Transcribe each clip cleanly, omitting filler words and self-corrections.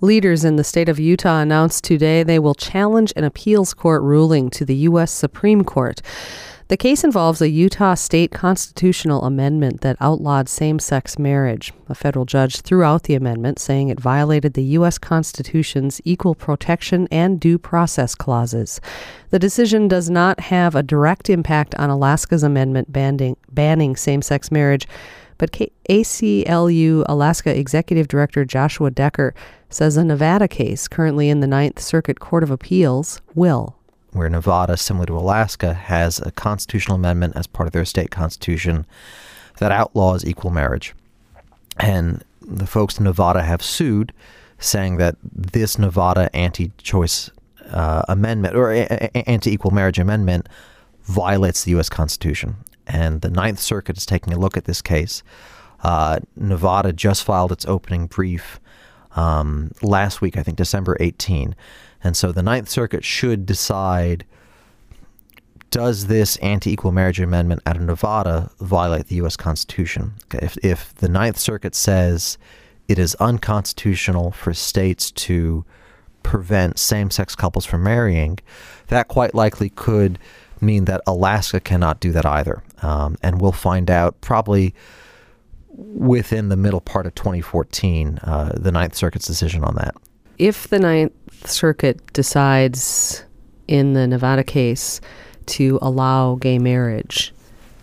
Leaders in the state of Utah announced today they will challenge an appeals court ruling to the U.S. Supreme Court. The case involves a Utah state constitutional amendment that outlawed same-sex marriage. A federal judge threw out the amendment, saying it violated the U.S. Constitution's equal protection and due process clauses. The decision does not have a direct impact on Alaska's amendment banning same-sex marriage, but ACLU Alaska Executive Director Joshua Decker says a Nevada case currently in the Ninth Circuit Court of Appeals will. Where Nevada, similar to Alaska, has a constitutional amendment as part of their state constitution that outlaws equal marriage. And the folks in Nevada have sued, saying that this Nevada anti-choice amendment or anti-equal marriage amendment violates the U.S. Constitution. And the Ninth Circuit is taking a look at this case. Nevada just filed its opening brief last week, I think December 18. And so the Ninth Circuit should decide, does this anti-equal marriage amendment out of Nevada violate the U.S. Constitution? If the Ninth Circuit says it is unconstitutional for states to prevent same-sex couples from marrying, that quite likely could mean that Alaska cannot do that either. And we'll find out probably within the middle part of 2014, the Ninth Circuit's decision on that. If the Ninth Circuit decides in the Nevada case to allow gay marriage,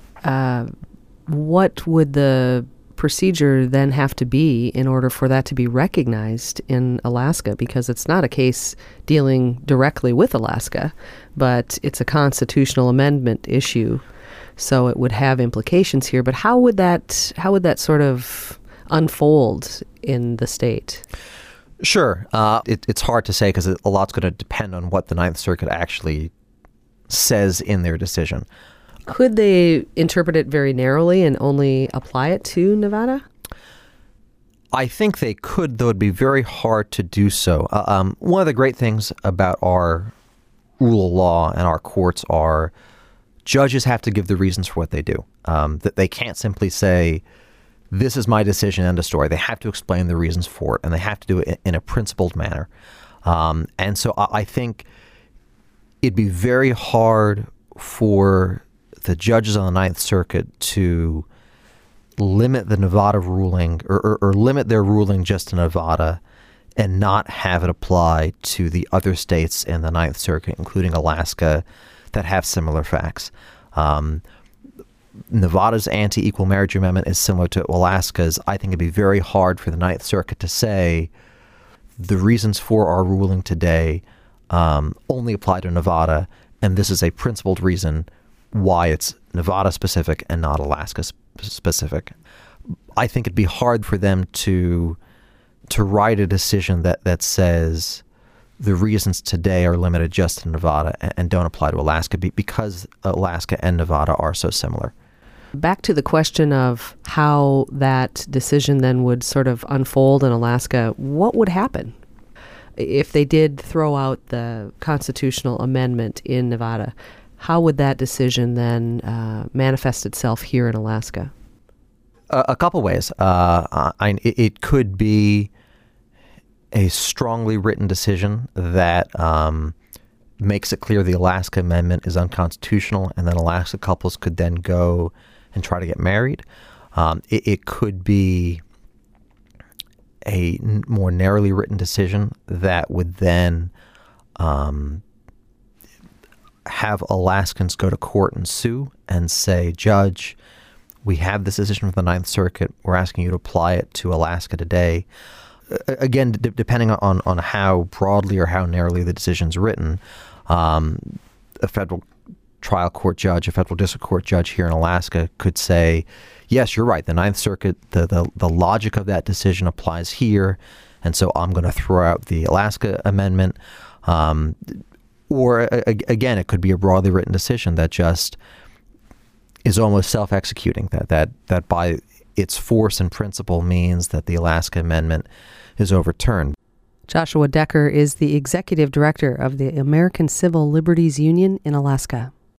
what would the procedure then have to be in order for that to be recognized in Alaska? Because it's not a case dealing directly with Alaska, but it's a constitutional amendment issue, so it would have implications here. But how would that sort of unfold in the state? Sure. It's hard to say because a lot's going to depend on what the Ninth Circuit actually says in their decision. Could they interpret it very narrowly and only apply it to Nevada? I think they could, though it'd be very hard to do so. One of the great things about our rule of law and our courts are judges have to give the reasons for what they do. That they can't simply say, this is my decision, end of story. They have to explain the reasons for it, and they have to do it in a principled manner. And so I think it'd be very hard for the judges on the Ninth Circuit to limit the Nevada ruling or limit their ruling just to Nevada and not have it apply to the other states in the Ninth Circuit, including Alaska, that have similar facts. Nevada's anti-equal marriage amendment is similar to Alaska's. I think it'd be very hard for the Ninth Circuit to say the reasons for our ruling today only apply to Nevada, and this is a principled reason why it's Nevada specific and not Alaska specific. I think it'd be hard for them to write a decision that says the reasons today are limited just to Nevada and don't apply to Alaska because Alaska and Nevada are so similar. Back to the question of how that decision then would sort of unfold in Alaska, what would happen if they did throw out the constitutional amendment in Nevada? How would that decision then manifest itself here in Alaska? A couple ways. It could be a strongly written decision that makes it clear the Alaska amendment is unconstitutional, and then Alaska couples could then go and try to get married. It could be a more narrowly written decision that would then have Alaskans go to court and sue and say, Judge, we have this decision from the Ninth Circuit. We're asking you to apply it to Alaska today. Again, depending on how broadly or how narrowly the decision's written, a federal trial court judge, a federal district court judge here in Alaska could say, yes, you're right. The Ninth Circuit, the logic of that decision applies here, and so I'm going to throw out the Alaska amendment. Or again, it could be a broadly written decision that just is almost self-executing, that by its force and principle means that the Alaska amendment is overturned. Joshua Decker is the executive director of the American Civil Liberties Union in Alaska.